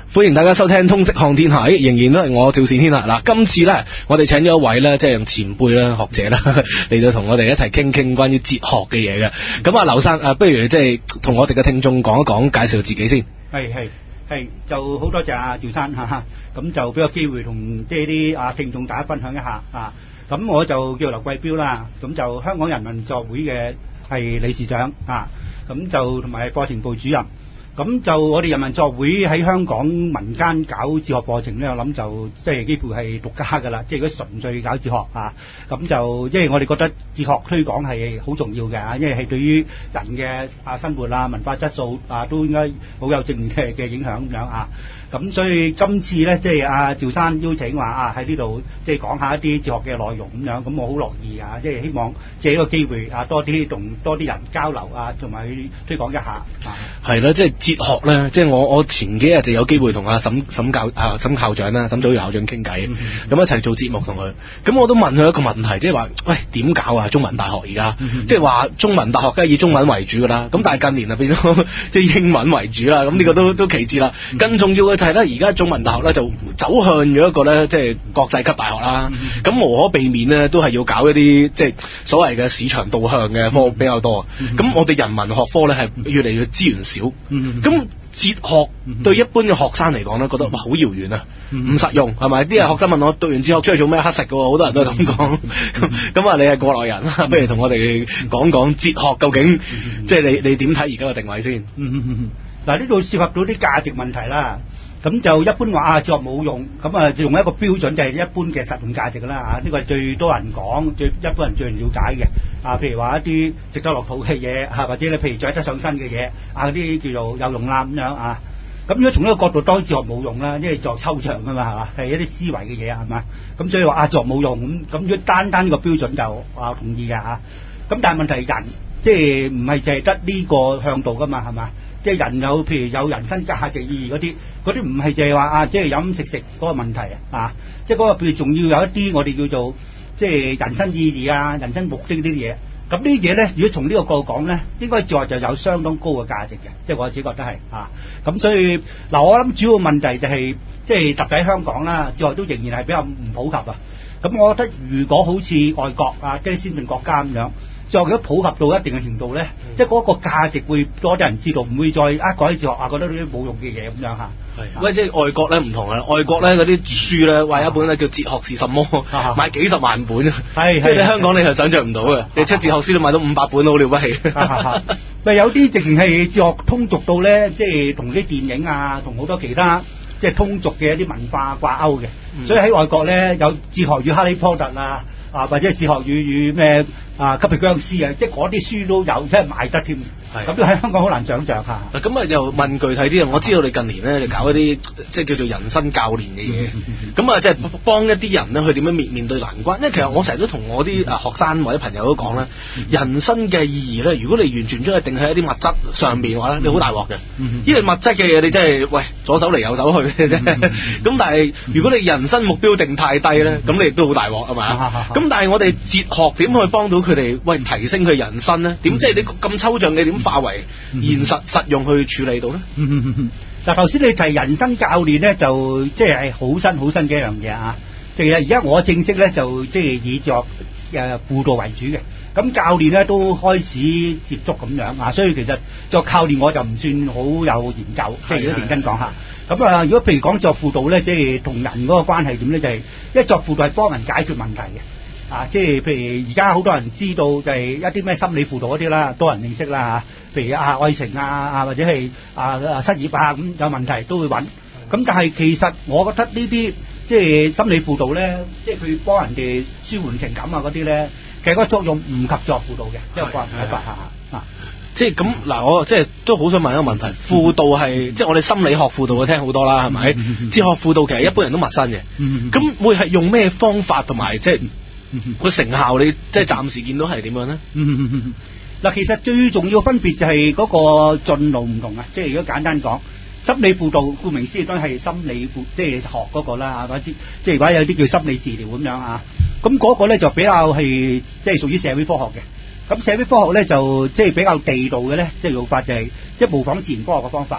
歡迎大家收聽通識看天下，仍然都係我趙善天啦。嗱，今次咧，我哋請咗一位咧，即係用前輩啦、學者啦，嚟到同我哋一齊傾傾關於哲學嘅嘢嘅。咁啊，劉生不如即係同我哋嘅聽眾講一講，介紹自己先。 係，就好多謝阿趙生嚇，咁就俾個機會同即係啲聽眾大家分享一下啊。咁我就叫劉貴標啦，咁就香港人民作會嘅係理事長啊，咁就同埋課程部主任。咁就我哋人民作會喺香港民間搞哲學課程咧，我諗就即係幾乎係獨家㗎啦，即係如果純粹搞哲學啊，咁就因為我哋覺得哲學推廣係好重要嘅，因為係對於人嘅生活啊、文化質素啊都應該好有正面嘅影響咁樣啊。咁所以今次咧，即係阿趙生邀請話喺呢度即係講下一啲哲學嘅內容咁樣，咁我好樂意啊，即係希望借呢個機會多啲同多啲人交流啊，同埋去推廣一下啊。 係啦，即係哲學咧，即係我前幾日就有機會同阿沈校長啦、沈祖堯校長傾偈，咁一齊做節目同佢。咁我都問佢一個問題，即係話喂，點搞啊？中文大學而家即係話中文大學梗係以中文為主㗎啦，咁但係近年啊變咗即係英文為主啦，咁呢個都其次啦。更重要嘅就係咧，而家中文大學咧就走向咗一個咧，即係國際級大學啦。咁無可避免咧，都係要搞一啲即係所謂嘅市場導向嘅科比較多。咁我哋人文學科咧係越嚟越資源少。咁哲學對一般嘅學生嚟講咧，覺得哇好遙遠啊，唔實用係咪？啲學生問我讀完哲學出去做咩乞食㗎，好多人都係咁講。咁啊，你係過來人啦，不如同我哋講講哲學究竟即係你點睇而家嘅定位先？ 嗱，呢度涉及到啲價值問題啦。咁就一般話哲學冇用，咁啊用一個標準就係一般嘅實用價值㗎啦。呢個係最多人講、一般人最了解嘅。譬如話一啲值得落肚嘅嘢，或者你譬如著得上身嘅嘢，嗰啲叫做有用啦咁樣啊。咁如果從呢個角度，當然哲學冇用啦，因為哲學抽象㗎嘛，係嘛，係一啲思維嘅嘢係嘛。咁所以話哲學冇用咁如果單呢個標準就同意嘅嚇。咁但係問題係人即係唔係淨係得呢個向度㗎嘛係嘛？即係人有譬如有人生價值意義嗰啲唔係淨係話即係飲食嗰個問題啊，即係嗰個譬如仲要有一啲我哋叫做即係人生意義啊、人生目的呢啲嘢。咁呢啲嘢咧，如果從呢個角度講咧，應該哲學就有相當高嘅價值嘅，即係我自己覺得係咁所以嗱，我諗主要問題就係即係特別喺香港啦，哲學都仍然係比較唔普及啊。咁我覺得如果好似外國即係先進國家咁樣，哲學如果普及到一定嘅程度咧，即係嗰個價值會多啲人知道，唔會再講起哲學覺得呢啲冇用嘅嘢咁樣嚇。 喂，即係外國咧唔同啊！外國咧嗰啲書咧，話一本咧叫《哲學是什麼》，買幾十萬本，即係你香港你係想像唔到嘅。你出哲學書都買到500本，好了不起。 咪有啲直情係哲學通俗到咧，即係同啲電影同好多其他即係通俗嘅一啲文化掛鈎嘅。所以喺外國咧有哲學與哈利波特或者哲學與咩吸血僵屍即係嗰啲書都有，即係賣得添。咁都喺香港好難想像嚇。 咁又問具體啲啊！我知道你近年咧就搞一啲即係叫做人生教練嘅嘢，咁即係幫一啲人咧去點樣面對難關。因為其實我成日都同我啲學生或者朋友都講咧，人生嘅意義咧，如果你完全將佢定喺一啲物質上邊嘅話咧，你好大鑊嘅。因為物質嘅嘢你真係喂左手嚟右手去嘅啫。咁但係如果你人生目標定太低咧，咁你亦都好大鑊係咪？咁但係我哋哲學點去幫到佢哋喂提升佢人生咧？點即係你咁抽象嘅點化為現實實用去處理到咧？ 嗱，頭先你提人生教練咧，就即係好新嘅一樣嘢啊！即係而家我正式咧就即係以哲學輔導為主嘅，咁教練咧都開始接觸咁樣啊，所以其實作教練我就唔算好有研究，即係如果認真講下。咁如果譬如講作輔導咧，即係同人嗰個關係點咧，就係因為作輔導係幫人解決問題嘅。即係譬如而家好多人知道就係一啲咩心理輔導嗰啲啦，多人認識啦嚇。譬如愛情或者係失業咁有問題都會揾。咁但係其實我覺得呢啲即係心理輔導咧，即係佢幫人哋舒緩情感嗰啲咧，其實個作用唔及作輔導嘅，即係個人睇法嚇。 即係咁嗱，我即係都好想問一個問題，輔導係即係我哋心理學輔導嘅聽好多啦，係咪？哲學輔導其實一般人都陌生嘅。咁會係用咩方法同埋即係個成效？你即係暫時見到係點樣咧？ 嗱，其實最重要分別就係嗰個進路唔同啊！即係如果簡單講，心理輔導顧名思義都係心理即係學嗰個啦，或者即係如果有啲叫心理治療咁樣啊。咁嗰個咧就比較係即係屬於社會科學嘅。咁社會科學咧就即係比較地道嘅咧，即係做法就係即係模仿自然科學嘅方法。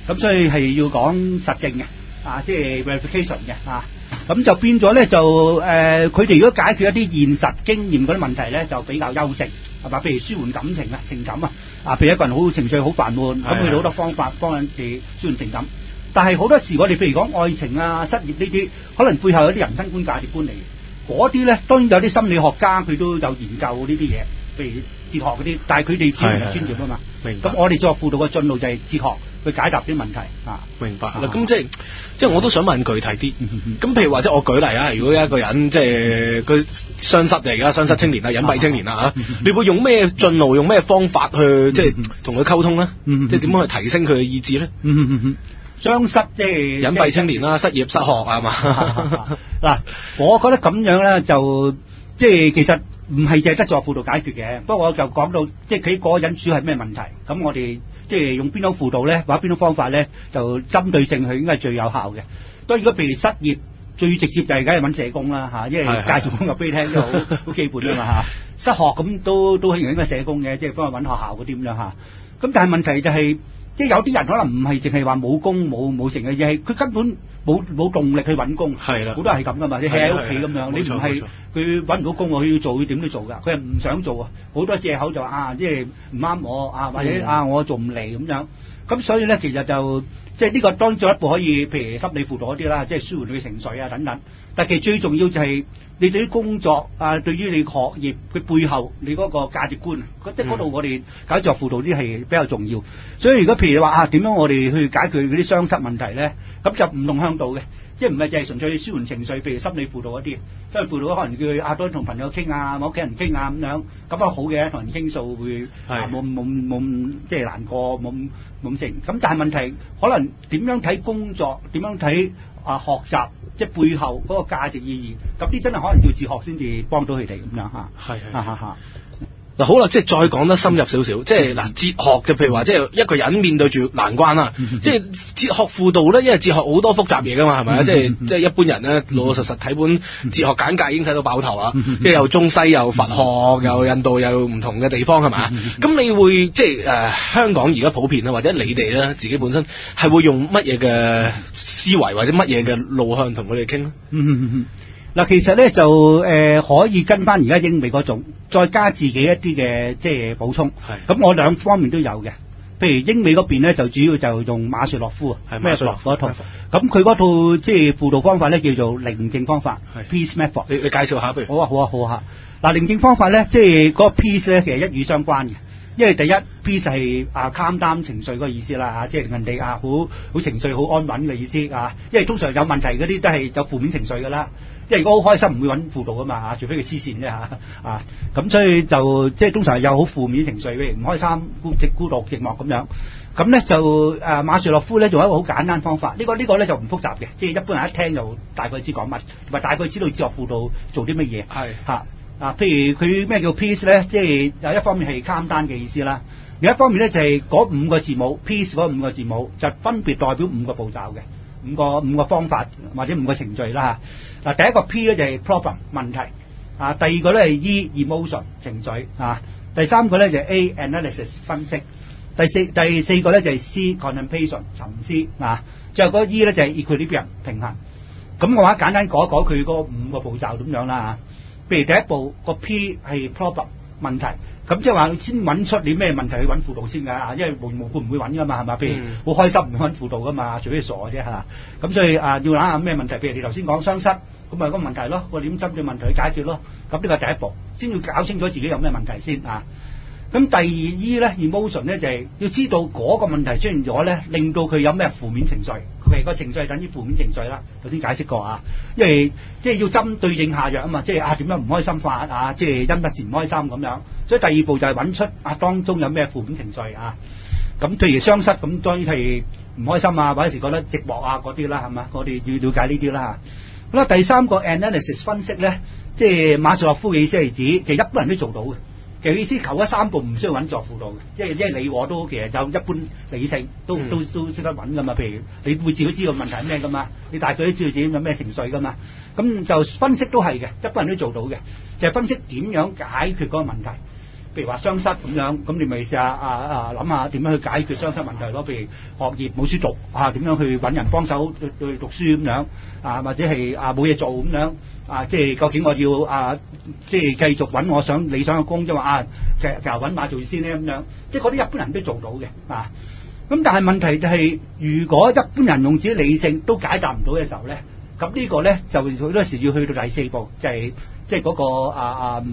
咁所以係要講實證嘅，即係 verification 嘅咁就變咗咧就佢哋如果解決一啲現實經驗嗰啲問題咧，就比較優勝，係嘛？譬如舒緩感情啊、情感譬如一個人好情緒好煩悶，咁佢哋好多方法幫人哋舒緩情感。但係好多時我哋譬如講愛情啊、失業呢啲，可能背後有啲人生觀、價值觀嚟嘅。嗰啲咧當然有啲心理學家佢都有研究呢啲嘢，譬如哲學嗰啲，但係佢哋專業啊嘛。 明白。 咁我哋作輔導嘅進路就係哲學去解答啲問題明白啦。咁即係我都想問具體啲。咁譬如或者我舉例啊，如果一個人即係佢雙失嚟，而家雙失青年啦、隱蔽青年啦你會用咩進路、用咩方法去即係同佢溝通咧？即係點樣去提升佢嘅意志咧？ 雙失即係隱蔽青年啦，失業失學係嘛？ 嗱，我覺得咁樣咧就即係其實唔係淨係得作輔導解決嘅。不過我就講到即係佢嗰個人主要係咩問題，咁我哋即係用邊種輔導咧，或者邊種方法咧，就針對性佢應該係最有效嘅。當然如果譬如失業，最直接就係梗係揾社工啦因為介紹工作俾你聽都好基本㗎嘛失學咁都係應該社工嘅，即係幫佢揾學校嗰啲咁樣咁但係問題就係即係有啲人可能唔係淨係話冇工冇成嘅，而係佢根本冇動力去揾工。係啦，好多人係咁噶嘛，你喺屋企咁樣，你唔係佢揾唔到工，佢要做，佢點都做㗎。佢係唔想做好多藉口就即係唔啱我或者我做唔嚟咁樣。咁所以咧，其實就即係呢個當然進一步可以，譬如心理輔導嗰啲啦，即係舒緩佢情緒等等。但其實最重要就係你對啲工作對於你學業嘅背後你嗰個價值觀，即係嗰度我哋搞作輔導啲係比較重要。所以如果譬如話點樣我哋去解決嗰啲傷失問題咧，咁就唔同向度嘅，即係唔係淨係純粹舒緩情緒，譬如心理輔導嗰啲，心理輔導可能叫佢多啲同朋友傾同屋企人傾咁樣，咁好嘅，同人傾訴會冇即係難過冇成。咁但係問題可能點樣睇工作，點樣睇學習，即係背後嗰個價值意義，咁啲真係可能要自學先至幫到佢哋咁樣嗱好啦，即係再講得深入少少，即係哲學嘅，譬如話即係一個人面對住難關啦，即係哲學輔導咧，因為哲學好多複雜嘢噶嘛，係咪即係一般人咧老老實實睇本哲學簡介已經睇到爆頭啦，即係又中西又佛學又印度又唔同嘅地方係咪？咁你會即係香港而家普遍啦，或者你哋咧自己本身係會用乜嘢嘅思維或者乜嘢嘅路向同佢哋傾咧？ 嗱，其實咧就可以跟翻而家英美嗰種，再加自己一啲嘅即係補充。咁我兩方面都有嘅。譬如英美嗰邊咧就主要就用馬瑞諾夫馬瑞諾夫嗰套。咁佢嗰套即係輔導方法咧叫做寧靜方法 （Peace Method）。你介紹下譬如。好啊。嗱，寧靜方法咧即係嗰個 peace 咧其實一語相關嘅。因為第一 peace 係calm down情緒嗰個意思啦即係人哋好情緒好安穩嘅意思因為通常有問題嗰啲都係有負面情緒㗎啦。即係如果好開心唔會揾輔導㗎嘛除非佢黐線啫咁所以就即係通常有好負面情緒，譬如唔開心、孤獨、寂寞咁樣。咁咧就馬瑞諾夫咧用一個好簡單方法，呢個咧就唔複雜嘅，即係一般人一聽就大概知講乜，同埋大概知道哲學輔導做啲乜嘢。譬如佢咩叫 peace 咧，即係有一方面係 calm down 嘅意思啦，另一方面咧就係嗰5個字母 peace 嗰5個字母就分別代表5個步驟嘅。五個方法或者5個程序啦第一個 P 咧就係 problem 問題第二個咧係 E emotion 程序第三個咧就係 A analysis 分析，第四個咧就係 C contemplation 沉思最後嗰個 E 咧就係 equilibrium 平衡。咁我話簡單改佢嗰5個步驟咁樣啦譬如第一步個 P 係 problem 問題。咁即係話先揾出你咩問題去揾輔導先㗎因為無故唔會揾㗎嘛係嘛？譬如好開心唔揾輔導㗎嘛，除非傻嘅啫咁所以要諗下咩問題？譬如你頭先講傷失，咁咪嗰個問題咯，我點針對問題去解決咯。咁呢個係第一步，先要搞清楚自己有咩問題先咁第二 E 咧 emotion 咧就係要知道嗰個問題出現咗咧，令到佢有咩負面情緒。佢個情緒係等於負面情緒啦，頭先解釋過因為即係要針對症下藥啊嘛，即係點樣唔開心法即係因乜事唔開心咁樣。所以第二步就係揾出當中有咩負面情緒咁譬如傷失咁，當然係唔開心或者時覺得寂寞嗰啲啦，係嘛？我哋要了解呢啲啦好啦，第三個 analysis 分析咧，即係馬瑞諾夫嘅意思係指其實一般人都做到嘅。其實意思求咗3步唔需要揾作輔導嘅，即係你我都其實有一般理性都識得揾噶嘛。譬如你會自己知道問題係咩噶嘛，你大概都知道自己有咩情緒噶嘛。咁就分析都係嘅，一般人都做到嘅，就係分析點樣解決嗰個問題。 譬如話雙失咁樣，咁你咪試下諗下點樣去解決雙失問題咯。譬如學業冇書讀點樣去揾人幫手去讀書咁樣或者係冇嘢做咁樣即係究竟我要即係繼續揾我理想嘅工啫嘛其實揾馬做先咧咁樣，即係嗰啲一般人都做到嘅咁但係問題就係，如果一般人用自己理性都解答唔到嘅時候咧，咁呢個咧就好多時要去到第四步，就係即係嗰個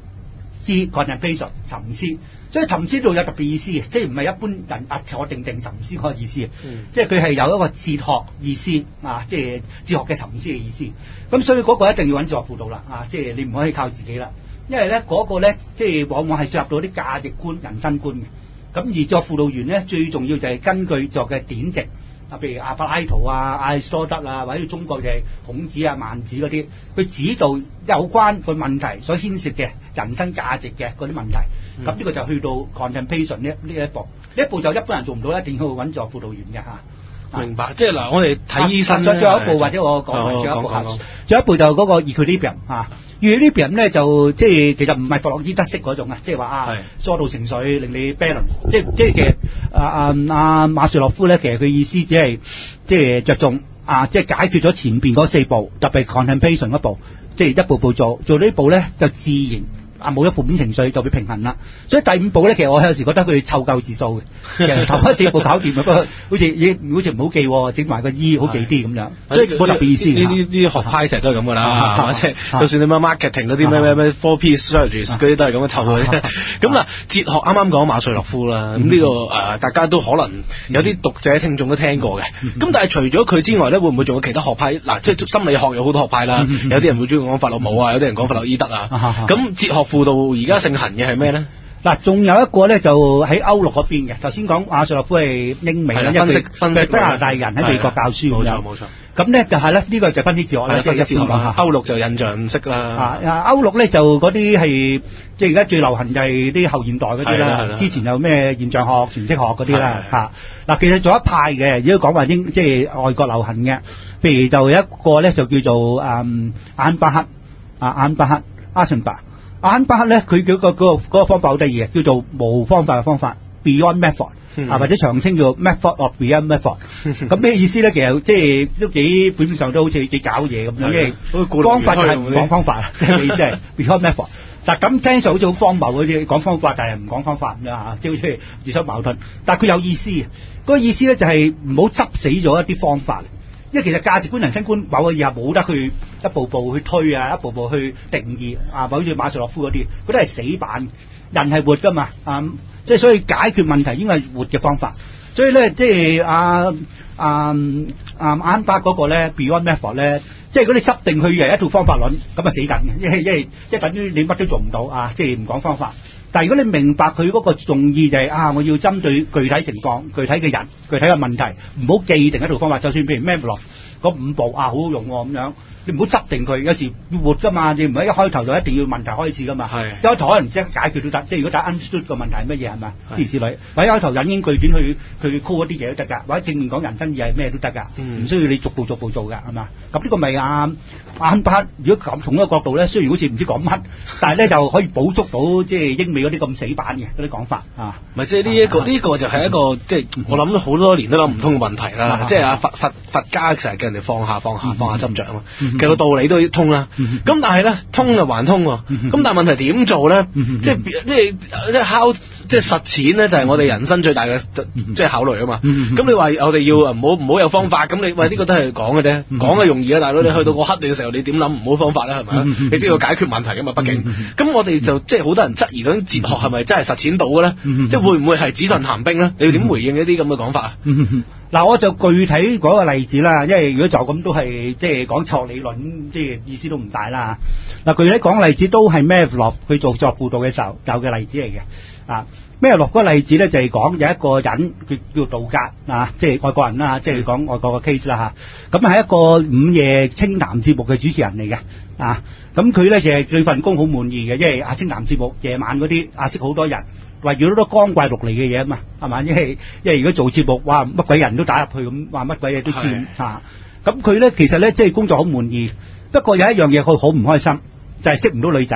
contemplation 沉思。所以沉思度有特別意思嘅，即係唔係一般人坐定沉思嗰個意思即係佢係有一個哲學意思即係哲學嘅沉思嘅意思。咁所以嗰個一定要揾哲學輔導啦即係你唔可以靠自己啦，因為咧嗰個咧即係往往係涉及到啲價值觀、人生觀嘅。咁而作輔導員咧，最重要就係根據作嘅典籍譬如阿柏拉圖亞里士多德或者中國嘅孔子孟子嗰啲，佢指導有關個問題所牽涉嘅人生價值嘅嗰啲問題。咁呢個就去到 contemplation 呢一步，呢一步就一般人做唔到，一定要揾作輔導員嘅明白，即係嗱，我哋睇醫生最後一步或者我講埋最後一步最後一步就嗰個 equilibrium。equilibrium 咧就即係其實唔係弗洛伊德式嗰種即係話疏導情緒令你 balance， 即係其實馬瑞洛夫咧，其實佢意思只係即係着重即係解決咗前邊嗰4步，特別 contemplation 嗰步，即係一步步做呢一步咧就自然冇咗負面情緒就會平衡啦。所以第5步咧，其實我有時覺得佢湊夠字數嘅，其實頭嗰4步搞掂，不過好似唔好記，整埋個 E 好記啲咁樣，所以冇特別意思。 呢啲學派成日都係咁噶啦，即係就算你乜 marketing 嗰啲咩 4P strategies 嗰啲都係咁樣湊佢。咁嗱，哲學啱啱講馬瑞洛夫啦，咁呢個大家都可能有啲讀者聽眾都聽過嘅。咁但係除咗佢之外咧，會唔會仲有其他學派？嗱，即係心理學有好多學派啦，有啲人會中意講弗洛姆有啲人講弗洛伊德咁哲學輔導而家盛行嘅係咩咧？ 嗱，仲有一個咧就喺歐陸嗰邊嘅。頭先講馬瑞洛夫係英美啦，分析加拿大人喺美國教書咁樣。冇錯。咁咧就係咧，呢個就分析哲學啦，即係哲學啦。 歐陸就印象式啦。 歐陸咧就嗰啲係即係而家最流行就係啲後現代嗰啲啦。之前有咩現象學、詮釋學嗰啲啦。嗱，其實仲有一派嘅，如果講話即係外國流行嘅，譬如就有一個咧就叫做阿肯巴克阿信巴。阿肯巴克咧，佢嗰個方法好得意嘅，叫做無方法嘅方法 （Beyond Method） 或者長稱叫 Method of Beyond Method。咁咩意思咧？其實即係都幾表面上都好似幾搞嘢咁樣，因為方法就係唔講方法，即係意思係 Beyond Method。但係咁聽就好似好荒謬嗰啲，講方法但係唔講方法咁樣即係好似自相矛盾。但係佢有意思嘅，嗰個意思咧就係唔好執死咗一啲方法。因為其實價值觀、人生觀某個嘢係冇得去一步步去推一步步去定義好似馬瑞洛夫嗰啲，嗰啲係死板。人係活噶嘛即係所以解決問題應該係活嘅方法。所以咧，即係阿肯巴嗰個咧 Beyond Method 咧，即係如果你執定佢係一套方法論，咁啊死緊嘅，因為即係等於你乜都做唔到即係唔講方法。但係如果你明白佢嗰個重意就係我要針對具體情況、具體嘅人、具體嘅問題，唔好記定一套方法。就算譬如 Memlo 嗰5步好好用咁樣，你唔好執定佢。有時要活㗎嘛，你唔係一開頭就一定要問題開始㗎嘛。一開頭可能即係解決都得，即係如果大家 understood 個問題係乜嘢係咪？諸如此類。或者一開頭引經據典去 call 一啲嘢都得㗎，或者正面講人生意係咩都得㗎，唔需要你逐步做㗎係嘛？咁呢個咪阿肯巴克，如果咁從一個角度咧，雖然好似唔知講乜，但係咧就可以補足到即係英美嗰啲咁死板嘅嗰啲講法咪即係呢個就係一個即係我諗咗好多年都諗唔通嘅問題啦。即係佛家成日叫人哋放下執着啊。其實個道理都通啦。咁但係咧通就還通喎。咁但係問題點做咧？即係考即係實踐咧，就係我哋人生最大嘅即係考慮啊嘛。咁你話我哋要唔好有方法，咁你喂呢個都係講嘅啫，講嘅容易啊，大佬。你去到個黑你嘅時候，你點諗唔好方法咧？係咪？你都要解決問題噶嘛，畢竟。咁我哋就即係好多人質疑究竟哲學係咪真係實踐到嘅咧？即係會唔會係紙上談兵咧？你要點回應一啲咁嘅講法啊？ 嗱，我就具體講個例子啦，因為如果就咁都係即係講哲學理論，即係意思都唔大啦。嗱，具體講例子都係Memlo佢做作輔導嘅時候有嘅例子嚟嘅。Memlo嗰個例子咧就係講有一個人佢叫道格即係外國人啦，即係講外國嘅 case 啦咁係一個午夜清談節目嘅主持人嚟嘅。咁佢咧就係對份工好滿意嘅，因為清談節目夜晚嗰啲識好多人。圍住好多光怪陸離嘅嘢啊嘛，係嘛？因為如果做節目，哇乜鬼人都打入去咁，話乜鬼嘢都見咁佢咧其實咧即係工作好滿意，不過有一樣嘢佢好唔開心，就係識唔到女仔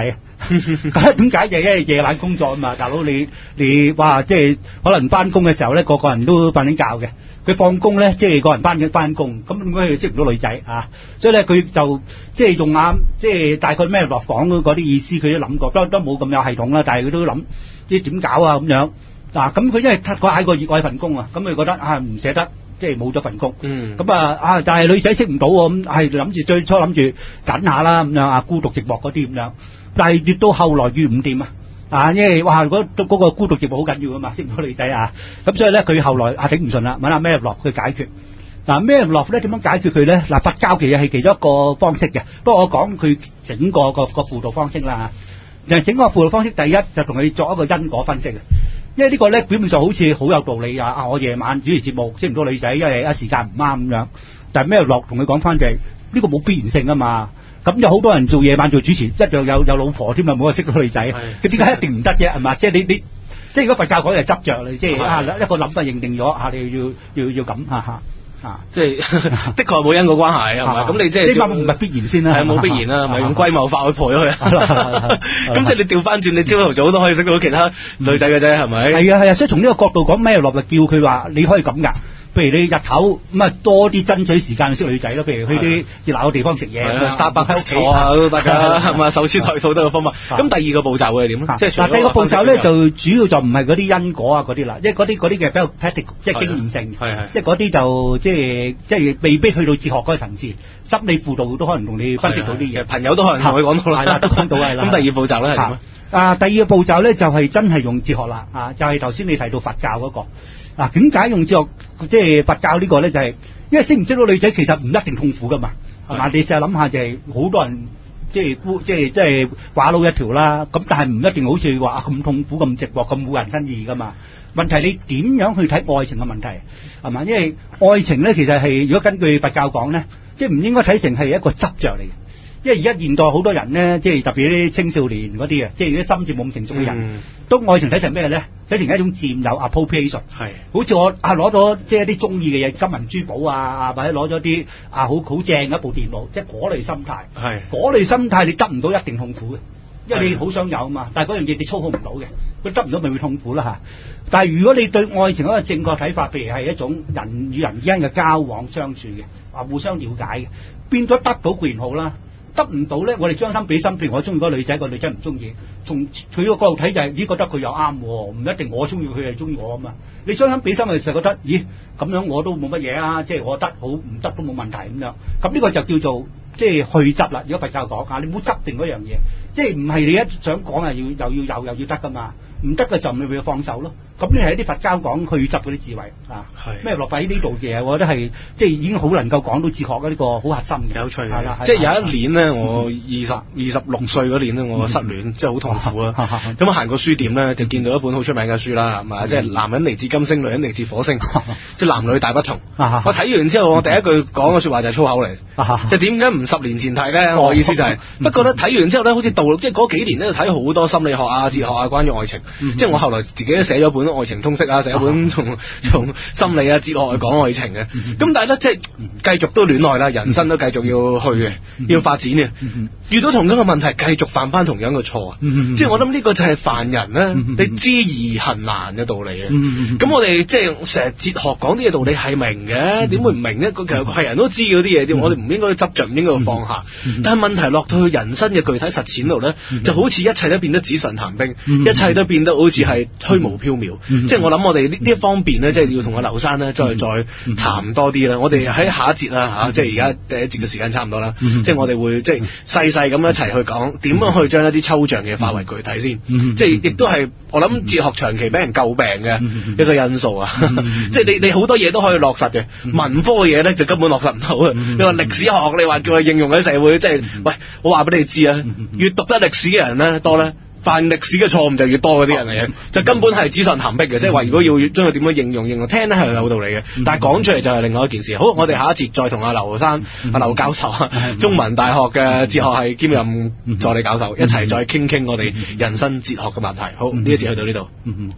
咁點解？就因為夜晚工作啊嘛，大佬你哇，即係可能翻工嘅時候咧，個人都瞓緊覺嘅。佢放工咧，即係個人翻工，咁點解佢識唔到女仔啊？所以咧，佢就即係用眼，即係大概咩落房嗰啲意思，佢都諗過，都冇咁有系統啦。但係佢都諗，即係點搞啊咁樣嗱。咁佢因為太過熱愛份工啊，咁佢覺得唔捨得，即係冇咗份工。咁但係女仔識唔到喎，咁係諗住最初諗住緊下啦咁樣孤獨寂寞嗰啲咁樣，但係越到後來越唔掂啊！因為哇，嗰個孤獨寂寞好緊要啊嘛，識唔到女仔啊，咁所以咧佢後來頂唔順啦，揾阿咩落去解決。咩落咧點樣解決佢咧？佛教其實係其中一個方式嘅，不過我講佢整個輔導方式啦。整個輔導方式第一就同佢作一個因果分析嘅，因為呢個咧表面上好似好有道理啊！我夜晚主持節目識唔到女仔，因為時間唔啱咁樣，但係咩落同佢講翻就係呢個冇必然性啊嘛。咁有好多人做夜晚做主持，一樣有老婆添啊，冇話識到女仔，佢點解一定唔得啫？係嘛？即係你即係如果佛教講就執着你，即係一個諗法認定咗你要咁即係的確冇因果關係係嘛？咁你即係唔係必然先啦， 係冇必然啦，咪用歸謬法去破咗佢。咁即係你調翻轉，你朝頭早都可以識到其他女仔嘅啫，係咪？ 係啊，所以從呢個角度講，咩落就叫佢話你可以咁㗎。譬如你日頭咁多啲爭取時間去識女仔咯，譬如去啲熱鬧嘅地方食嘢 ，Starbucks 喺屋企坐都得㗎，係嘛？手穿台套都有方法。咁第二個步驟會係點咧？即係第二個步驟咧，就主要就唔係嗰啲因果啊嗰啲啦，因為嗰啲嘅比較 practical， 即係經驗性，即係嗰啲就即係未必去到哲學嗰個層次，心理輔導都可能同你分析到啲嘢。 朋友都可能同佢講到啦， 係啦，都講到係啦。 咁第二步驟咧係點咧？ 第二個步驟咧就係真係用哲學啦，就係頭先你提到佛教嗰個。點解用哲學即係佛教呢個咧？就係因為識唔識到女仔其實唔一定痛苦噶嘛。係嘛？你試下諗下，就係好多人即係寡佬一條啦。咁但係唔一定好似話咁痛苦、咁寂寞、咁冇人生意噶嘛。問題你點樣去睇愛情嘅問題係嘛？因為愛情咧其實係如果根據佛教講咧，即係唔應該睇成係一個執着嚟嘅。因為而家現代好多人咧，即係特別啲青少年嗰啲即係啲心智冇咁成熟嘅人，都愛情睇成咩咧？睇成一種佔有 appropriation， 好似我攞咗即係一啲中意嘅嘢，金銀珠寶或者攞咗啲好正嘅一部電腦，即係嗰類心態。嗰類心態你得唔到一定痛苦嘅，因為你好想有啊嘛，但係嗰樣嘢你操控唔到嘅，佢得唔到咪會痛苦啦。但係如果你對愛情嗰個正確睇法，譬如係一種人與人之間嘅交往相處嘅，互相了解嘅，變咗得到固然好啦。得唔到咧，我哋將心比心，譬如我中意嗰個女仔，個女仔唔中意，從佢個角度睇就係，咦覺得佢又啱，唔一定我中意佢係中意我啊嘛。你將心比心嘅時候覺得，咦咁樣我都冇乜嘢啊，即係我得好唔得都冇問題咁樣。咁呢個就叫做即係去執啦。如果佛教講你唔好執定嗰樣嘢，即係唔係你一想講又要得噶嘛？唔得嘅時候咪會放手咯。咁你係一啲佛教講去執嗰啲智慧咩落喺呢度嘅，我覺得係即係已經好能夠講到哲學嘅呢個好核心嘅。 有趣嘅，即係有一年咧，我26歲嗰年咧，我失戀，即係好痛苦啦。咁我行過書店咧，就見到一本好出名嘅書啦，係嘛？即係男人嚟自金星，女人嚟自火星，即係男女大不同。我睇完之後，我第一句講嘅說話就係粗口嚟。就點解唔10年前睇咧？我意思就係，不過咧睇完之後咧，好似即係嗰幾年咧，睇好多心理學啊、哲學啊，關於愛情。即係我後來自己都寫咗本愛情通識啊，寫一本從心理啊、哲學去講愛情嘅。咁但係咧，即係繼續都戀愛啦，人生都繼續要去嘅，要發展嘅。遇到同樣嘅問題，繼續犯翻同樣嘅錯啊！即係我諗呢個就係凡人咧，你知易行難嘅道理啊！咁我哋即係成日哲學講啲嘅道理係明嘅，點會唔明咧？其實係人都知嗰啲嘢，我哋唔應該執着，唔應該放下。但係問題落到去人生嘅具體實踐度咧，就好似一切都變得紙上談兵，一切都變得好似係虛無縹緲。即係我諗我哋呢一方面咧，即係要同阿劉生咧再談多啲啦。我哋喺下一節啦即係而家第一節嘅時間差唔多啦。即係我哋會即係細細咁一齊去講點樣去將一啲抽象嘅化為具體先。即係亦都係我諗哲學長期俾人詬病嘅一個因素啊。即係你好多嘢都可以落實嘅，文科嘅嘢咧就根本落實唔到啊。你話歷史學，你話叫佢應用喺社會，即係喂，我話俾你知啊，越讀得歷史嘅人咧多咧，犯歷史嘅錯誤就越多嗰啲人嚟嘅，就根本係紙上談兵嘅。即係話如果要將佢點樣應用，聽咧係有道理嘅，但係講出嚟就係另外一件事。好，我哋下一節再同阿劉生、阿劉教授中文大學嘅哲學系兼任助理教授一齊再傾我哋人生哲學嘅問題。好，呢一節去到呢度。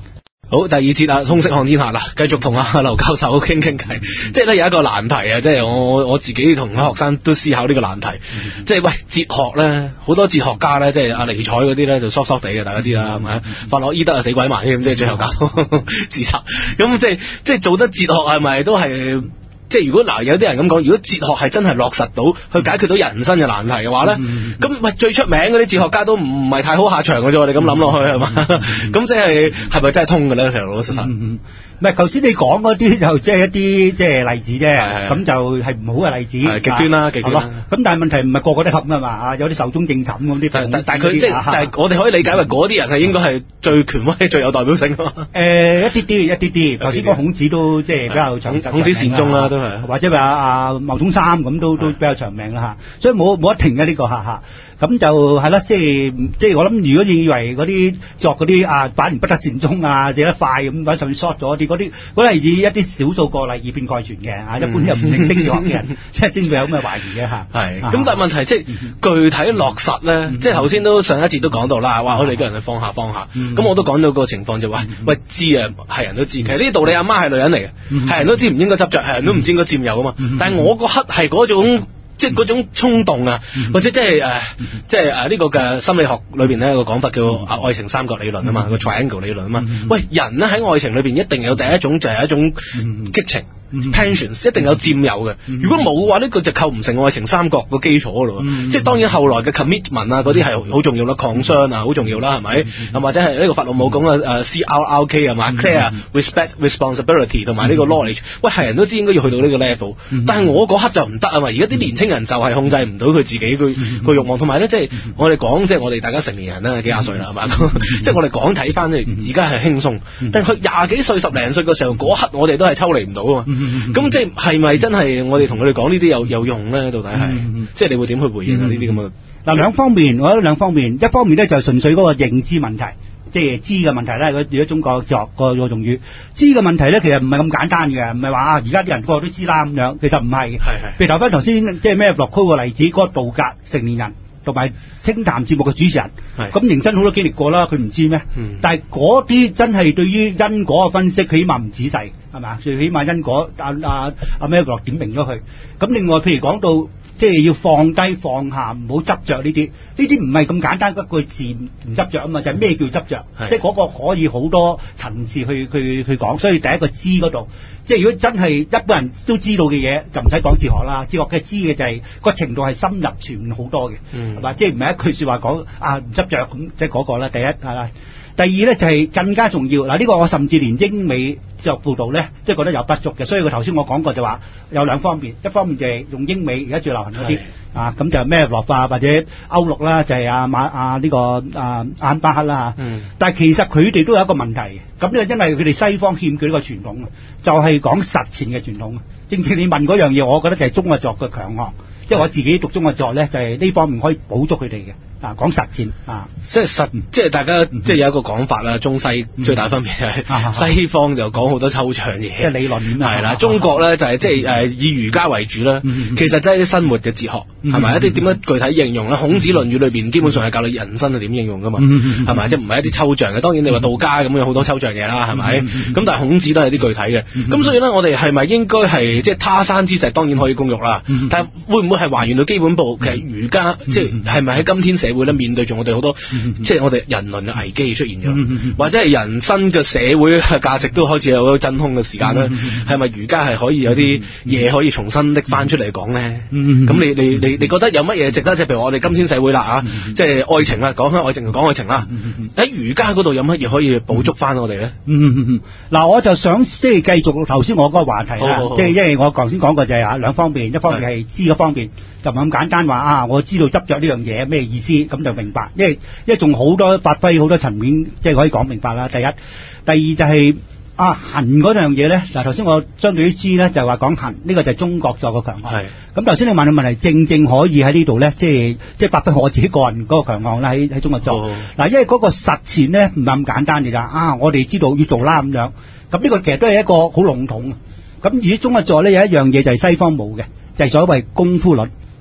好，第二節啊，通識看天下啦，繼續同阿劉教授傾偈。即係咧有一個難題啊，即係我自己同學生都思考呢個難題。即係喂，哲學咧，好多哲學家咧，即係阿尼采嗰啲咧就疏疏地嘅，大家知啦，係咪？弗洛伊德啊死鬼埋添，即係最後搞自殺。咁即係做得哲學係咪都係？即係如果有啲人咁講，如果哲學係真係落實到去解決到人生嘅難題嘅話咧，咁喂最出名嗰啲哲學家都唔係太好下場嘅啫，我哋咁諗落去係嘛？咁即係咪真係通嘅咧？其實老老實實。 唔係，頭先你講嗰啲就即係一啲即係例子啫，咁就係唔好嘅例子， 係極端啦，極端啦。咁但係問題唔係個個都合㗎嘛，有啲壽終正寢咁啲。 但係佢即係，但係我哋可以理解為嗰啲人係應該係最權威、最有代表性㗎嘛。一啲啲，頭先講孔子都即係比較長壽。孔子善終啦，都係。或者話牟宗三咁都比較長命啦嚇，所以冇一停嘅呢個嚇。咁就係啦，即係我諗，如果以為嗰啲作嗰啲百年不得善終啊，寫得快咁，或者甚至 short 咗啲嗰啲係以一啲少數個例以偏概全嘅一般又唔認識哲學嘅人，即係先會有咁嘅懷疑嘅嚇。係。咁但係問題即係具體落實咧，即係頭先都上一節都講到啦，話我哋個人去放下。咁我都講到個情況就話，喂知啊，係人都知，其實呢啲道理阿媽係女人嚟嘅，係人都知唔應該執着，係人都唔知應該佔有啊嘛。但係我嗰刻係嗰種。即係嗰種衝動啊，或者即係呢個嘅心理學裏邊咧有個講法叫愛情三角理論啊嘛，個 triangle 理論啊嘛。喂，人咧喺愛情裏邊一定有第一種就係一種激情。passions 一定有佔有嘅，如果冇嘅話呢個就構唔成愛情三角個基礎咯。即係當然後來嘅 commitment 啊嗰啲係好重要啦，concern 啊好重要啦，係咪？或者係呢個法律冇講嘅CRRK 係嘛，clear respect responsibility 同埋呢個 knowledge。喂，係人都知應該要去到呢個 level，但係我嗰刻就唔得啊嘛。而家啲年青人就係控制唔到佢自己個慾望，同埋咧即係我哋講即係我哋大家成年人啦，幾廿歲啦係嘛，即係我哋講睇翻咧而家係輕鬆，但係佢廿幾歲10零歲嘅時候嗰刻我哋都係抽離唔到啊嘛。咁即係咪真係我哋同佢哋講呢啲有用咧？到底係即係你會點去回應啊？呢啲咁嘅嗱兩方面，我覺得兩方面，一方面咧就純粹嗰個認知問題，即係知嘅問題啦。如果中國作個用語，知嘅問題咧，其實唔係咁簡單嘅，唔係話而家啲人個個都知啦咁樣，其實唔係。係。譬如頭翻頭先即係咩落區個例子，嗰個道格成年人。同埋清談節目嘅主持人，咁人生好多經歷過啦，佢唔知咩？但係嗰啲真係對於因果嘅分析，起碼唔仔細，係嘛？最起碼因果阿咩落點明咗佢。咁另外譬如講到即係要放低放下，唔好執着呢啲唔係咁簡單一句字唔執着啊嘛，就係咩叫執着？即係嗰個可以好多層次去講。所以第一個知嗰度，即係如果真係一般人都知道嘅嘢，就唔使講哲學啦。哲學嘅知嘅就係個程度係深入全面好多嘅。係嘛？即係唔係一句説話講唔執着咁，即係嗰個啦。第一係啦，第二咧就係更加重要嗱。呢個我甚至連英美哲學報導咧，即係覺得有不足嘅。所以佢頭先我講過就話有兩方面，一方面就係用英美而家最流行嗰啲咁就咩落化或者歐陸啦，就係呢個安巴克啦嚇。但係其實佢哋都有一個問題，咁咧因為佢哋西方欠缺呢個傳統，就係講實踐嘅傳統。正正你問嗰樣嘢，我覺得就係中國哲學嘅強項。即係我自己讀中國哲學咧，就係呢方面可以補足佢哋嘅講實踐即係大家即係有一個講法啦，中西最大分別就係西方就講好多抽象嘢，即係理論係啦。中國咧就係即係以儒家為主啦。其實真係啲生活嘅哲學係咪一啲點樣具體應用咧？孔子論語裏邊基本上係教你人生係點應用噶嘛，係咪？即係唔係一啲抽象嘅？當然你話道家咁有好多抽象嘢啦，係咪？咁但係孔子都係啲具體嘅。咁所以咧，我哋係咪應該係即係他山之石當然可以攻玉啦，但係會唔會係還原到基本步？其實儒家即係咪喺今天社會咧面對住我哋好多即係我哋人倫嘅危機出現咗，或者係人生嘅社會嘅價值都開始有個真空嘅時間咧？係咪儒家係可以有啲嘢可以重新拎翻出嚟講咧？咁你覺得有乜嘢值得？即係譬如我哋今天社會啦即係愛情啦，講翻愛情就講愛情啦。喺儒家嗰度有乜嘢可以補足翻我哋咧？ 嗱，我就想即係繼續頭先我嗰個話題啦，即係因為我頭先講過就係兩方面，一方面係知嗰方面。就唔咁簡單話我知道執着呢樣嘢咩意思，咁就明白。因為仲好多發揮好多層面，即係可以講明白啦。第一，第二就係行嗰樣嘢咧。嗱，頭先我相對於知咧，就係話講行，呢個就係中國作個強項。咁頭先你問嘅問題，正可以喺呢度咧，即係發揮我自己個人嗰個強項啦。喺中國作嗱，因為嗰個實踐咧唔係咁簡單嘅咋。我哋知道要做啦咁樣。咁呢個其實都係一個好籠統。咁而中國作咧有一樣嘢就係西方冇嘅，就係所謂功夫論。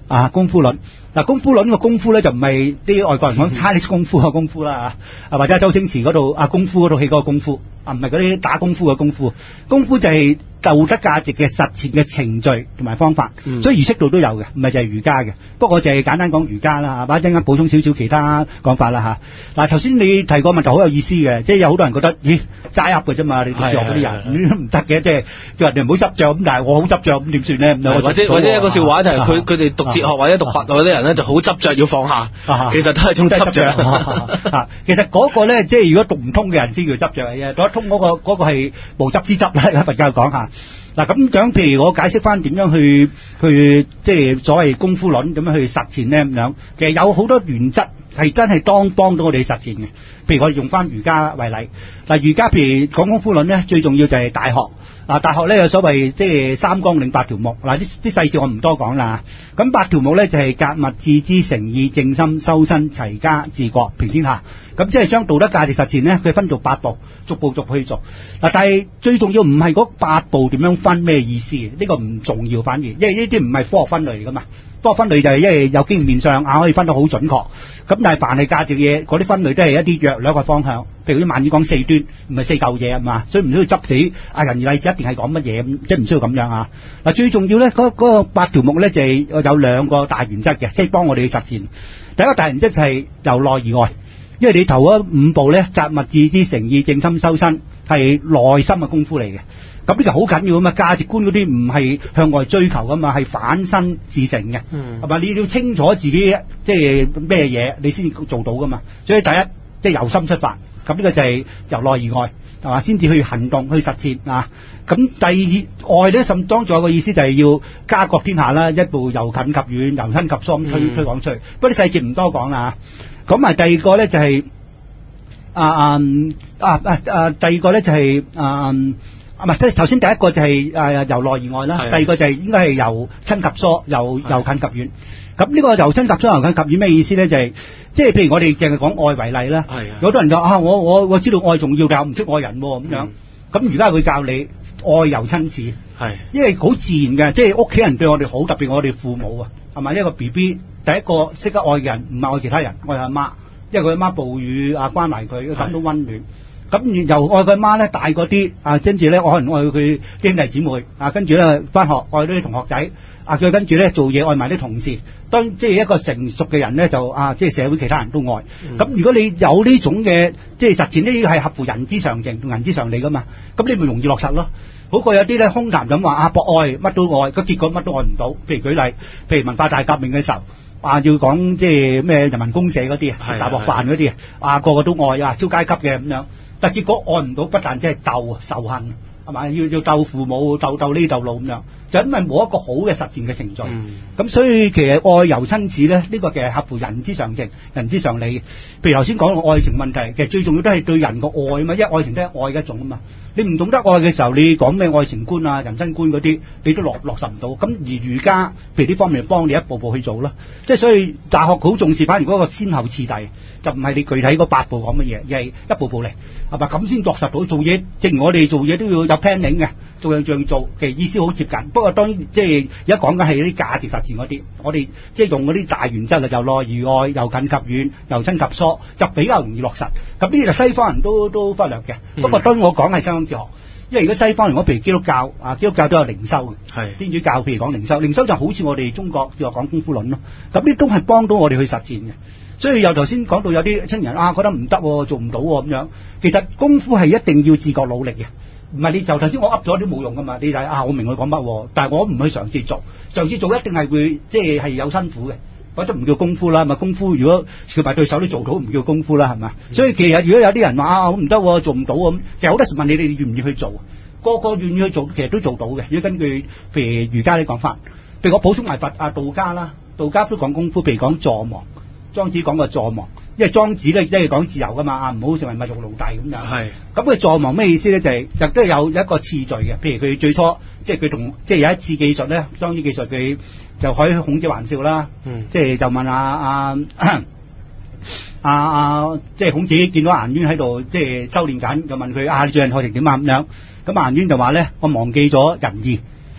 功夫論。功夫論個功夫咧就唔係啲外國人講 Chinese 功夫嘅功夫啦或者周星馳嗰度功夫嗰套戲嗰個功夫唔係嗰啲打功夫嘅功夫。功夫就係道德價值嘅實踐嘅程序同埋方法，所以儀式度都有嘅，唔係就係儒家嘅。不過我就係簡單講儒家啦，或者陣間補充少少其他講法啦嗱，頭先你提個問題好有意思嘅，即係有好多人覺得齋噏嘅啫嘛，你讀哲學嗰啲人唔得嘅，即係叫人哋唔好執着咁，但係我好執着咁點算咧？ 或者一個笑話就係佢哋讀哲學或者讀法律嗰啲人咧就好執着要放下，其實都係種執着。 其實嗰個咧，即係如果讀唔通嘅人先叫執着嘅啫，讀得通嗰個係無執之執啦。佛教講下嗱，咁樣譬如我解釋翻點樣去即係所謂功夫論咁樣去實踐咧咁樣，其實有好多原則係真係幫到我哋實踐嘅。譬如我哋用翻儒家為例，儒家譬如講功夫論咧，最重要就係大學。大學咧有所謂即係三綱領8條目，啲細節我唔多講啦。咁8條目咧就係格物致知誠意正心修身齊家治國平天下。咁即係將道德價值實踐咧，佢分做8步，逐步去做。但係最重要唔係嗰8步點樣分咩意思，呢個唔重要，反而因為呢啲唔係科學分類嚟噶嘛。科學分類就係因為有經驗面上可以分得好準確。咁但係凡係價值嘢，嗰啲分類都係一啲約略嘅方向。譬如啲孟子講4端，唔係4嚿嘢啊嘛，所以唔需要執死仁義禮智一定係講乜嘢，即係唔需要咁樣最重要咧，嗰個8條目咧就係有2個大原則嘅，即係幫我哋去實踐。第一個大原則就係由內而外，因為你頭嗰5步咧，格物致知誠意正心修身係內心嘅功夫嚟嘅。咁呢個好緊要啊嘛，價值觀嗰啲唔係向外追求噶嘛，係反身自成嘅，係嘛？你要清楚自己即係咩嘢，你先做到噶嘛。所以第一即係由心出發，咁呢個就係由內而外，係嘛？先至去行動去實踐啊。咁第二外咧，甚當仲有個意思就係要家國天下啦，一步由近及遠，由親及疏咁推廣出去。不過啲細節唔多講啦。咁埋第二個咧就係第二個咧就係即係頭先第一個就係由內而外啦，第二個就係應該係由親及疏，由近及遠。咁呢個由親及疏由近及遠咩意思咧？就係即係譬如我哋淨係講愛為例啦，有好多人就我知道愛重要，但係我唔識愛人咁樣。咁而家會教你愛由親始，因為好自然嘅，即係屋企人對我哋好，特別我哋父母啊，係咪一個 BB 第一個識得愛嘅人唔係愛其他人，愛阿媽，因為佢阿媽哺乳關懷佢，感到溫暖。咁由愛佢媽咧大個啲跟住咧我可能愛佢兄弟姊妹跟住咧翻學愛啲同學仔佢跟住咧做嘢愛埋啲同事。當即係一個成熟嘅人咧就即係社會其他人都愛。咁如果你有呢種嘅即係實踐，呢啲係合乎人之常情同人之常理噶嘛，咁你咪容易落實咯。好過有啲咧空談咁話博愛乜都愛，個結果乜都愛唔到。譬如舉例，譬如文化大革命嘅時候要講即係咩人民公社嗰啲食大鑊飯嗰啲個個都愛超階級嘅咁樣。但結果愛唔到，不但即係鬥仇恨，係嘛？要鬥父母，鬥呢鬥路咁樣，就因為冇一個好嘅實踐嘅程序。咁所以其實愛由親始咧，呢個其實合乎人之常情、人之常理。譬如頭先講嘅愛情問題，其實最重要都係對人個愛啊嘛，因為愛情都係愛嘅一種啊嘛。你唔懂得愛嘅時候，你講咩愛情觀人生觀嗰啲，你都落實唔到。咁而儒家譬如呢方面幫你一步步去做啦。即係所以大學好重視反而嗰個先後次第，就唔係你具體嗰8步講乜嘢，而係一步步嚟，係嘛？咁先落實到做嘢。正如我哋做嘢都要有 planning 嘅，做樣做，其實意思好接近。不過當然即係而家講緊係啲價值實踐嗰啲，我哋即係用嗰啲大原則啦，由內而外，由近及遠，由親及疏，就比較容易落實。咁呢啲就西方人都忽略嘅。不過當然我講係西方哲學，因為如果西方人譬如基督教基督教都有靈修嘅，天主教譬如講靈修，靈修就好似我哋中國就講功夫論咯。咁呢都係幫到我哋去實踐嘅。所以由頭先講到有啲青人覺得唔得，做唔到咁樣。其實功夫係一定要自覺努力嘅，唔係你就頭先我噏咗都冇用噶嘛。你睇我明佢講乜，但係我唔去嘗試做，嘗試做一定係會即係有辛苦嘅，嗰都唔叫功夫啦。咪功夫如果翹埋對手都做到，唔叫功夫啦，係嘛？所以其實如果有啲人話我唔得，做唔到咁，其實好多時問你願唔願意去做，個個願意去做，其實都做到嘅。如果根據譬如儒家啲講法，譬如我補充埋道家啦，道家都講功夫，譬如講坐忘。莊子講個坐忘，因為莊子咧即係講自由噶嘛，唔好成為物欲奴隸咁樣。咁佢坐忘咩意思咧？就都有一個次序嘅。譬如佢最初即係佢同即係有一次技術咧，莊子技術佢就開孔子玩笑啦。即係就問即係孔子見到顏淵喺度即係修煉緊，就問佢你最近學成點咁樣？咁顏淵就話咧，我忘記咗仁義。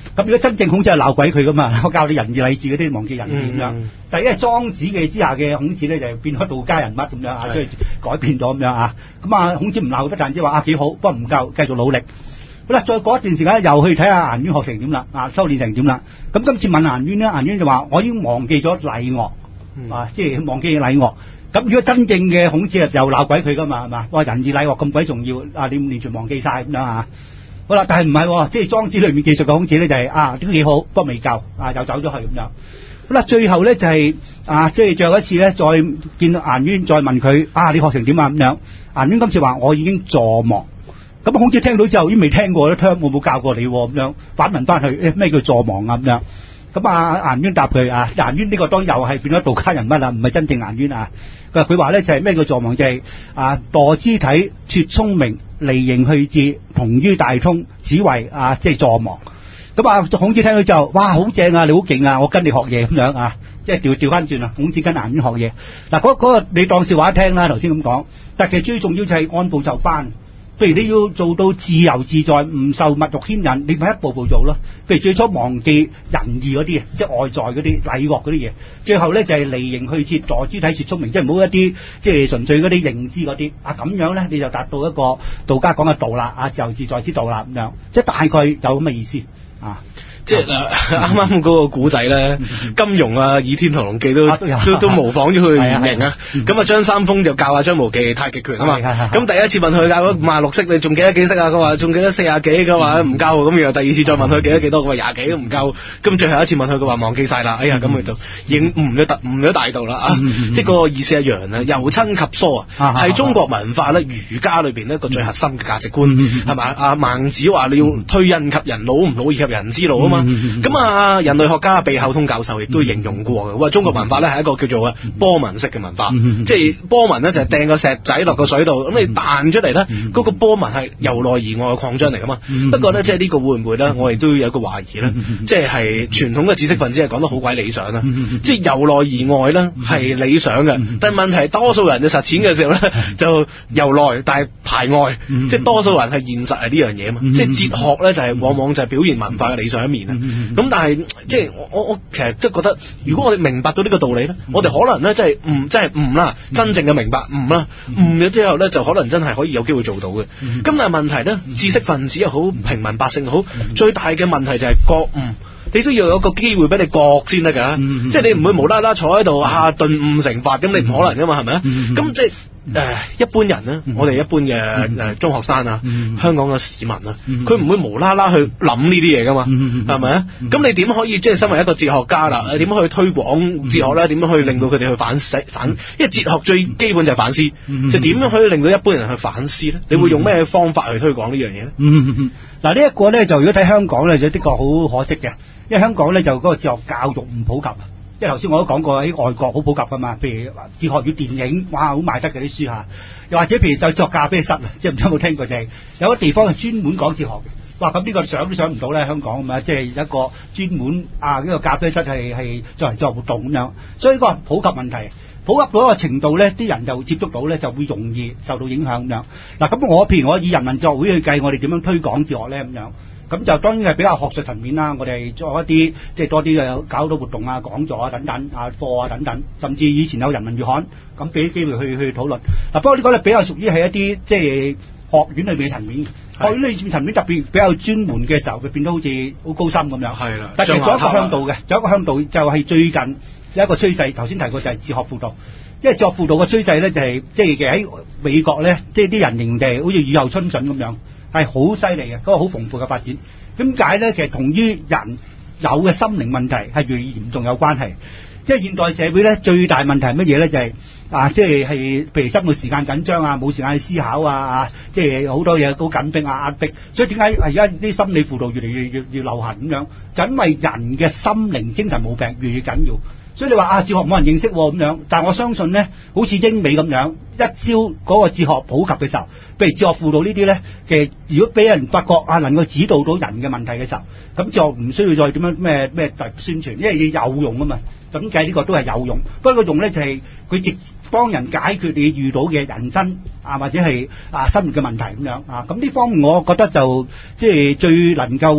咁如果真正孔子係鬧鬼佢噶嘛，我教你仁義禮智嗰啲忘記仁義咁樣。但係因為莊子嘅之下嘅孔子咧，就變咗道家人物咁樣啊，即係改變咗咁樣啊。咁啊，孔子唔鬧佢不但止話幾好，不過唔夠，繼續努力。好啦，再過一段時間又去睇下顏淵學成點啦，修煉成點啦。咁今次問顏淵咧，顏淵就話：我已經忘記咗禮樂，即係忘記禮樂。咁如果真正嘅孔子又鬧鬼佢噶嘛，係嘛？哇，仁義禮樂咁鬼重要，你完全忘記晒咁樣啊！好啦，但係唔係，即係莊子裏面記述嘅孔子咧，就係都幾好，不過未夠又走咗去咁樣。好啦，最後咧就係即係最後一次咧，再見到顏淵，再問佢你學成點啊咁樣。顏淵今次話：我已經坐忘。咁孔子聽到之後，已經未聽過咧，我冇教過你咁樣，反問翻佢咩叫坐忘啊咁樣。咁顏淵答佢顏淵呢個當又係變咗道家人物啦，唔係真正顏淵啊。佢話咧就係咩叫坐忘，就係墮肢體，拙聰明，離形去志，同於大通，此為即係坐忘。咁孔子聽到之後，哇，好正啊，你好勁啊，我跟你學嘢咁樣即係調翻轉啦。孔子跟顏淵學嘢嗱，嗰個你當笑話聽啦，頭先咁講，但其實最重要就係按部就班。譬如你要做到自由自在，唔受物欲牽引，你咪一步步做咯。譬如最初忘記仁義嗰啲即係外在嗰啲禮樂嗰啲嘢，最後咧就係離形去志，墮肢體，拙聰明，即係唔好一啲即係純粹嗰啲認知嗰啲咁樣咧，你就達到一個道家講嘅道啦，自由自在之道啦咁樣，即係大概有咁嘅意思即係啱啱嗰個古仔咧，金庸《倚天屠龍記》都模仿咗佢原型啊。咁張三豐就教張無忌太極拳啊嘛。咁第一次問佢教咗56式，你仲記得幾式啊？佢話仲記得40幾，佢話唔夠。咁然後第二次再問佢記得幾多，佢話20幾都唔夠。咁最後一次問佢，佢話忘記晒啦。哎呀，咁佢就認悟咗大道啦即係嗰個意思一樣啊。由親及疏係中國文化咧，儒家裏邊一個最核心嘅價值觀係嘛？孟子話你要推恩及人，魯唔魯以及人之魯啊嘛。咁人類學家畢孝通教授亦都形容過嘅，話中國文化咧係一個叫做波紋式嘅文化，即係波紋咧就係掟個石仔落個水度，咁你彈出嚟咧，嗰個波紋係由內而外嘅擴張嚟噶嘛。不過咧，即係呢個會唔會咧，我哋都有一個懷疑咧，即係傳統嘅知識分子係講得好鬼理想啦，即係由內而外咧係理想嘅，但係問題係多數人嘅實踐嘅時候咧就由內但係排外，即係多數人係現實係呢樣嘢嘛，即係哲學咧就係往往就係表現文化嘅理想一面啊。咁但係即係我其實即係覺得，如果我哋明白到呢個道理咧，我哋可能咧真係悟啦，真正嘅明白悟啦，悟咗之後咧就可能真係可以有機會做到嘅。咁但係問題咧，知識分子又好，平民百姓又好，最大嘅問題就係覺悟。你都要有個機會俾你覺先得㗎，即係你唔會無啦啦坐喺度頓悟成法，咁你唔可能㗎嘛，係咪啊？咁即係一般人咧，我哋一般嘅中學生香港嘅市民佢唔會無啦啦去諗呢啲嘢㗎嘛，係咪啊？咁你點可以即係身為一個哲學家啦，點樣去推廣哲學咧？點樣去令到佢哋去反？因為哲學最基本就係反思，就點樣可以令到一般人去反思咧？你會用咩方法去推廣呢樣嘢咧？ 嗱，呢一個咧就如果睇香港咧，就的確好可惜嘅。因為香港咧就嗰個哲學教育唔普及，因為頭先我都講過喺外國好普及噶嘛，譬如哲學與電影，哇好賣得嘅啲書嚇，又或者譬如就作咖啡室即係唔知有冇聽過，就係有個地方係專門講哲學嘅，哇咁呢個想都想唔到咧，香港咁啊，即係一個專門呢個咖啡室係作為作活動咁樣，所以呢個係普及問題，普及到一個程度咧，啲人就接觸到咧就會容易受到影響咁樣。嗱咁譬如我以人民哲學會去計，我哋點樣推廣哲學咧咁樣？咁就當然係比較學術層面啦，我哋做一啲即係多啲嘅搞到活動講座等等課等等，甚至以前有人民月刊咁俾啲機會去討論。不過呢個咧比較屬於係一啲即係學院裏面嘅層面，學院裏面層面特別比較專門嘅時候，佢變得好似好高深咁樣。係啦，但係仲有一個向度嘅，仲有一個向度就係最近有一個趨勢，頭先提過就係哲學輔導。因為哲學輔導嘅趨勢咧就係即係喺美國咧，即係啲人形地好似雨後春筍咁樣。係好犀利嘅，嗰個好豐富嘅發展。點解咧？其實同於人有嘅心靈問題係越嚴重有關係。即係現代社會咧，最大問題係乜嘢咧？就係即係譬如生活時間緊張冇時間去思考即係好多嘢好緊迫壓迫。所以點解而家啲心理輔導越嚟越流行咁樣？就因為人嘅心靈精神毛病越嚟越緊要。所以你話哲學冇人認識咁樣，但係我相信咧，好似英美咁樣，一朝嗰個哲學普及嘅時候，譬如哲學輔導呢啲咧，其實如果俾人發覺能夠指導到人嘅問題嘅時候，咁就唔需要再點樣咩特宣傳，因為要有用啊嘛。咁計呢個都係有用，不過個用咧就係佢直幫人解決你遇到嘅人生或者係生活嘅問題咁樣咁呢方面我覺得就即係最能夠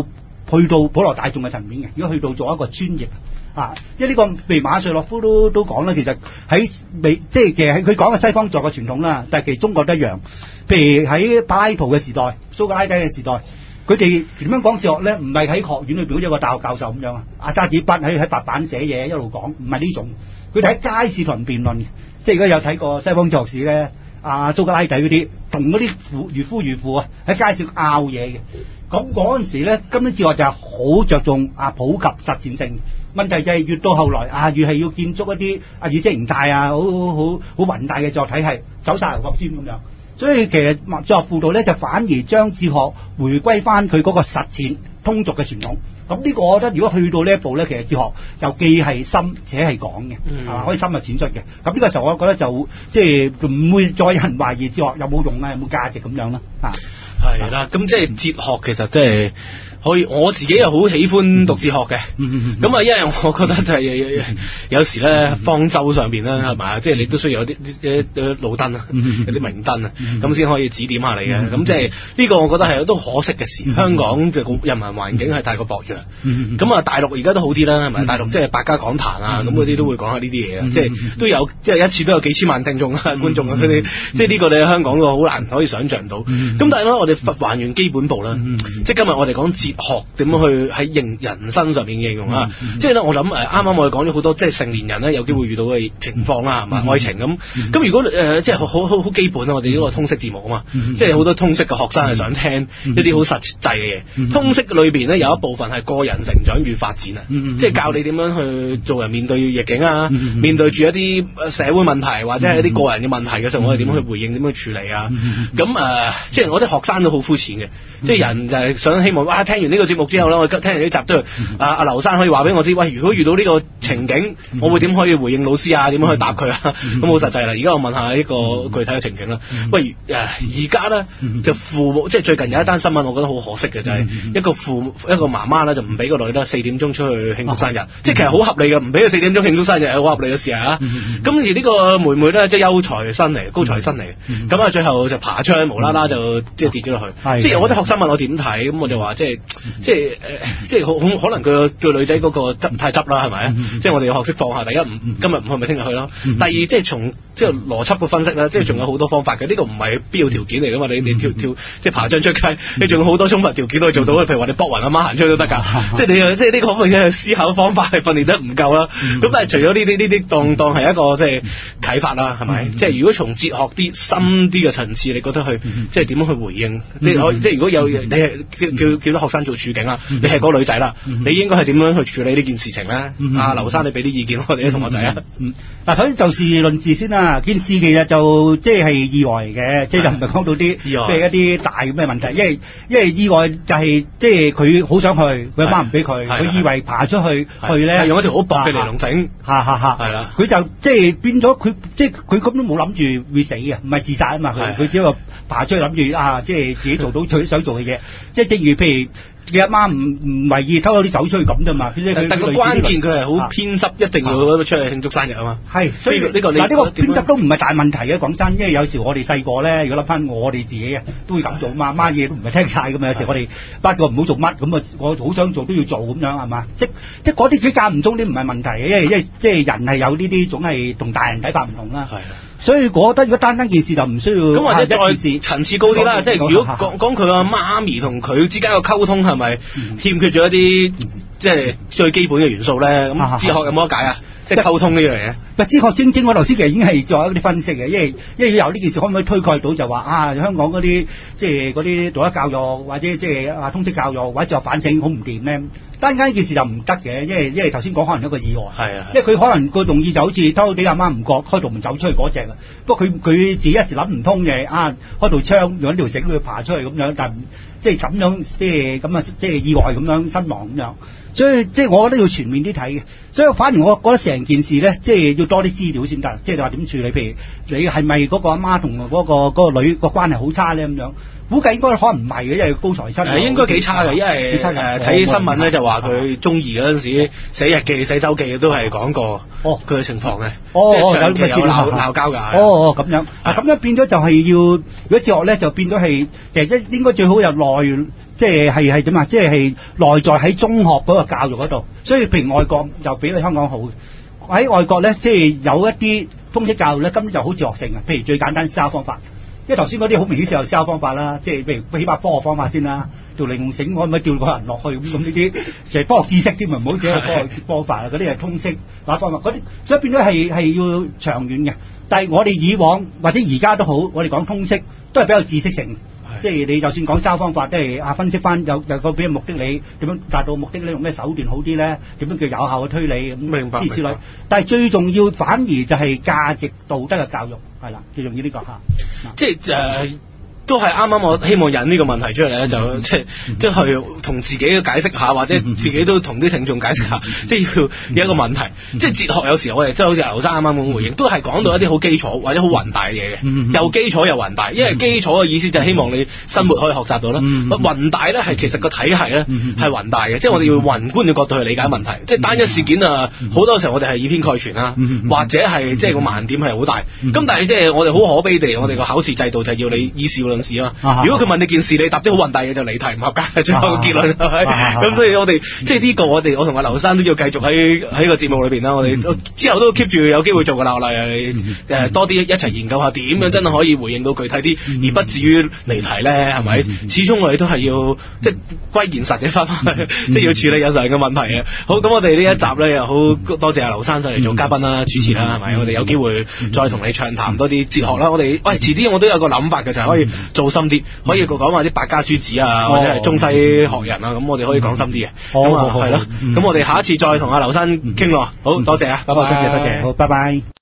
去到普羅大眾嘅層面嘅，如果去到做一個專業啊，因為呢個譬如馬瑞諾夫都講啦，其實喺即係其實佢講嘅西方哲學嘅傳統啦，但係其實中國都一樣。譬如喺柏拉圖嘅時代、蘇格拉底嘅時代，佢哋點樣講哲學咧？唔係喺學院裏邊好似一個大學教授咁樣啊，揸紙筆喺白板寫嘢一路講，唔係呢種。佢哋喺街市同人辯論，即係如果有睇過西方哲學史咧，蘇格拉底嗰啲同嗰啲漁夫漁婦啊喺街市拗嘢嘅。咁嗰陣時咧，根本哲學就係好着重普及實踐性。問題就係越到後來越係要建築一啲意識形態好宏大嘅哲學體系，走晒牛角尖咁樣。所以其實哲學輔導咧就反而將哲學回歸翻佢嗰個實踐通俗嘅傳統。咁呢個我覺得如果去到呢一步咧，其實哲學就既係深且係廣嘅，係嘛，可以深入淺出嘅。咁呢個時候我覺得就即係唔會再有人懷疑哲學有冇用有冇價值咁樣啦。 係啦，咁即係哲學其實即係。可以，我自己又好喜歡讀哲學嘅，咁因為我覺得就係有時咧，方舟上邊咧係嘛，即係你都需要有啲路燈啊，有啲明燈啊，咁先可以指點下你嘅。咁即係呢個我覺得係都可惜嘅事。香港就人民環境係太過薄弱，咁大陸而家都好啲啦，係咪？大陸即係百家講壇啊，咁嗰啲都會講下呢啲嘢啊，即係都有，即係一次都有幾千萬聽眾啊、觀眾啊，佢哋即係呢個你喺香港都好難可以想像到。咁但係咧，我哋還原基本步啦，即係今日我哋講哲學點樣去喺人生上面應用啊？即係咧，我諗啱啱我哋講咗好多，即係成年人咧有機會遇到嘅情況啦，係嘛？愛情咁。咁如果即係好基本啊，我哋呢個通識節目啊嘛，即係好多通識嘅學生係想聽一啲好實際嘅嘢。通識裏邊咧有一部分係個人成長與發展啊，即係教你點樣去做人面對逆境啊，面對住一啲社會問題或者係一啲個人嘅問題嘅時候，我哋點樣去回應，點樣去處理啊？咁即係我啲學生都好膚淺嘅，即係人就係想希望哇，聽完呢個節目之後咧，我聽完呢集都阿劉生可以話俾我知，喂，如果遇到呢個情景，我會點可以回應老師啊？點樣去答佢啊？咁好實際啦。而家我問下呢個具體嘅情景啦。喂，而家咧就父母，即係最近有一單新聞，我覺得好可惜嘅就係一個媽媽咧就唔俾個女咧4點鐘出去慶祝生日，即係其實好合理嘅，唔俾佢4點鐘慶祝生日係好合理嘅事啊。咁而呢個妹妹咧即係優才生嚟，高材生嚟，咁最後就爬出去，無啦啦就即係跌咗落去。即係我啲學生問我點睇，咁我就話即係好可能佢對女仔嗰個太急啦，係咪？即係我哋要學識放下。第一今日唔去咪聽日去咯。第二即係從即係邏輯嘅分析啦，即係仲有好多方法嘅。呢個唔係必要條件嚟噶嘛？你跳即係爬張出街，你仲有好多充分條件可以做到。譬如話你搏暈阿媽行出去都得㗎。即係你即係呢個方面嘅思考方法係訓練得唔夠啦。咁但係除咗呢啲當係一個即係啟發啦，係咪？即係如果從哲學啲深啲嘅層次，你覺得去即係點樣去回應？即係如果有你係叫啲學生做處境啦，你係嗰個女仔啦，你應該係點樣去處理呢件事情咧？劉生，你俾啲意見我哋啲同學仔啊。 嗱，首先就事論事先啦。件事其實就即係意外嚟嘅，即係就唔係講到啲即係一啲大嘅咩問題，因為意外就係即係佢好想去，佢阿媽唔俾佢，佢以為爬出去咧， 用一條好薄嘅尼龍繩， 係啦，佢就即係變咗佢即係佢咁都冇諗住會死嘅，唔係自殺啊嘛，佢只不過爬出去諗住即係自己做到佢想做嘅嘢，即係正如譬如。你阿媽唔為意偷啲走出去咁啫嘛， 但個關鍵佢係好偏執，一定要出去慶祝生日啊嘛。 係，所以呢個偏執都唔係大問題嘅，講真，因為有時我哋細個咧，如果諗翻我哋自己啊，都會咁做嘛，媽嘢都唔係聽晒㗎嘛，有時我哋不過唔好做乜咁啊，我好想做都要做咁樣係嘛，即嗰啲間唔中啲唔係問題嘅，因為即係人係有呢啲總係同大人睇法唔同啦。係。所以我覺得如果單件事就唔需要咁或者再層次高啲啦，即係如果講佢阿媽咪同佢之間嘅溝通係咪欠缺咗一啲即係最基本嘅元素咧？咁哲學有冇得解啊？即係溝通呢樣嘢。哲學正我頭先其實已經係做一啲分析嘅，因為由呢件事可唔可以推蓋到就話香港嗰啲即係嗰啲道德教育或者即係通識教育或者哲學反省好唔掂咧？單間呢件事就唔得嘅，因為頭先講可能一個意外，因為佢可能個用意就好似偷啲阿媽唔覺開道門走出去嗰隻啊，不過佢自己一時諗唔通嘅開道窗用一條繩去爬出去咁樣，但即係咁樣即係咁啊，即係意外咁樣身亡咁樣，所以即係我覺得要全面啲睇嘅，所以反而我覺得成件事咧，即係要多啲資料先得，即係你話點處理？譬如你係咪嗰個阿媽同嗰個女個關係好差咧咁樣？估計應該可能唔係嘅，因為高材生。 應該幾差嘅，因為睇新聞咧就話佢中二嗰陣時寫日記、寫周記都係講過佢嘅情況嘅。即係長期有鬧交㗎。 咁樣咁樣變咗就係要，如果哲學咧就變咗係應該最好有內，即係點啊？即係內在喺中學嗰個教育嗰度。所以譬如外國就比你香港好。喺外國咧，即係有一啲通識教育咧，根本就好哲學性嘅。譬如最簡單思考方法。因為頭先嗰啲好明顯係有思考方法啦，即係譬如起碼科學方法先啦，條零用繩可唔可以吊個人落去咁呢啲就係科學知識添，唔好只係科學方法啊，嗰啲係通識方法嗰啲，所以變咗係要長遠嘅。但係我哋以往或者而家都好，我哋講通識都係比較知識性。即係你就算講思考方法，都係分析翻有個俾嘅目的，你點樣達到目的咧？用咩手段好啲咧？點樣叫有效嘅推理咁？ 明白。 之類。但係最重要反而就係價值道德嘅教育，係啦，最重要呢個嚇。 即係都係啱啱我希望引呢個問題出嚟咧，就即係同自己解釋下，或者自己都同啲聽眾解釋下，即係要有一個問題。即係哲學有時我哋即係好似劉生啱啱咁回應，都係講到一啲好基礎或者好宏大嘅嘢嘅，又基礎又宏大。因為基礎嘅意思就係希望你生活可以學習到啦。宏大咧係其實個體系咧係宏大嘅，即係我哋要宏觀嘅角度去理解問題。即係單一事件啊，好多時候我哋係以偏概全啦，或者係即係個盲點係好大。咁但係即係我哋好可悲地，我哋個考試制度就係要你以事論事啊。如果佢問你件事，你答啲好宏大嘅就離題唔合格嘅，最後個結論係咪？咁所以我哋即係呢個我同阿劉生都要繼續喺個節目裏邊啦。我哋之後都 keep 住有機會做個鬧例，多啲一齊研究下點樣真係可以回應到具體啲，而不至於離題咧，係咪？始終我哋都係要即係歸現實嘅翻返，即係要處理有時候嘅問題嘅。好，咁我哋呢一集咧又好多謝阿劉生上嚟做嘉賓啦、主持啦，係咪？我哋有機會再同你暢談多啲哲學啦。我哋遲啲我都有個諗法嘅，就係可以做深啲，可以講話啲百家諸子啊，或者係中西學人啊，咁我哋可以講深啲嘅。咁啊係咯，咁我哋下一次再同阿劉生傾咯。好多謝啊，拜拜。 多謝，好，拜拜。